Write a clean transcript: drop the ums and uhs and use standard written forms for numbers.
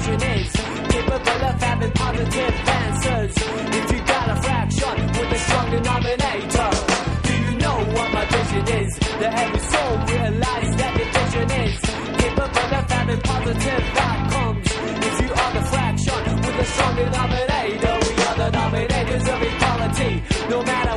vision is capable of having positive answers. If you got a fraction with a strong denominator, do you know what my vision is? The every soul realize that the vision is capable of having positive outcomes. If you are the fraction with a strong denominator, we are the dominators of equality. No matter